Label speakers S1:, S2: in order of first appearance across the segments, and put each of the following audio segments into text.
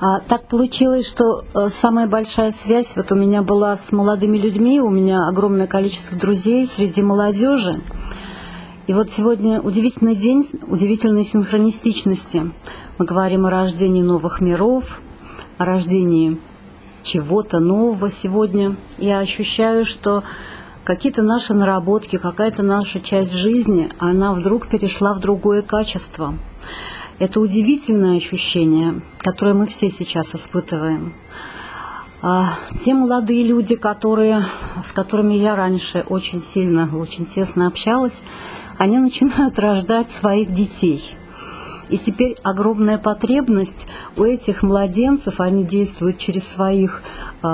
S1: Так получилось, что самая большая связь вот у меня была с молодыми людьми, у меня огромное количество друзей среди молодежи. И вот сегодня удивительный день, удивительной синхронистичности. Мы говорим о рождении новых миров, о рождении чего-то нового сегодня. Я ощущаю, что какие-то наши наработки, какая-то наша часть жизни, она вдруг перешла в другое качество. Это удивительное ощущение, которое мы все сейчас испытываем. Те молодые люди, с которыми я раньше очень сильно, очень тесно общалась, они начинают рождать своих детей. И теперь огромная потребность у этих младенцев, они действуют через своих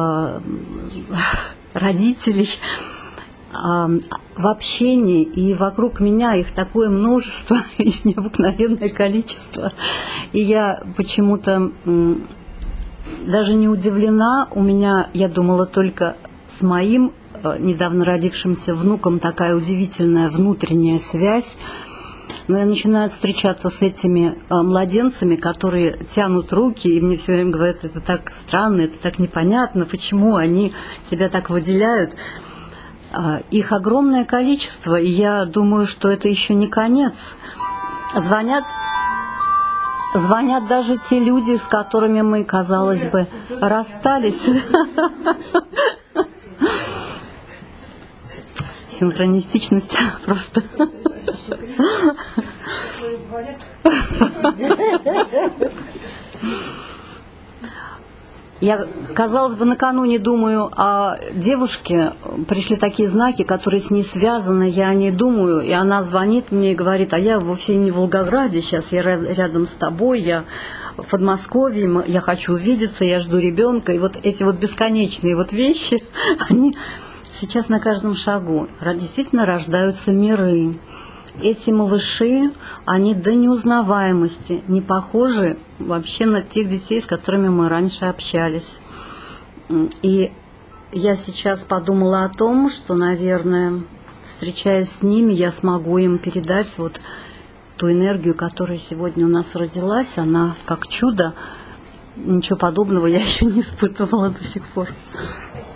S1: родителей, в общении, и вокруг меня их такое множество, их необыкновенное количество. И я почему-то даже не удивлена, у меня, я думала, только с моим недавно родившимся внуком такая удивительная внутренняя связь. Но я начинаю встречаться с этими младенцами, которые тянут руки, и мне все время говорят, это так странно, это так непонятно, почему они себя так выделяют. Их огромное количество, и я думаю, что это еще не конец. Звонят даже те люди, с которыми мы, казалось бы, расстались. Синхронистичность просто. Я, казалось бы, накануне думаю о девушке, пришли такие знаки, которые с ней связаны, я о ней думаю, и она звонит мне и говорит, а я вовсе не в Волгограде сейчас, я рядом с тобой, я в Подмосковье, я хочу увидеться, я жду ребенка, и вот эти вот бесконечные вот вещи, они сейчас на каждом шагу, действительно рождаются миры. Эти малыши, они до неузнаваемости не похожи вообще на тех детей, с которыми мы раньше общались. И я сейчас подумала о том, что, наверное, встречаясь с ними, я смогу им передать вот ту энергию, которая сегодня у нас родилась. Она как чудо. Ничего подобного я еще не испытывала до сих пор.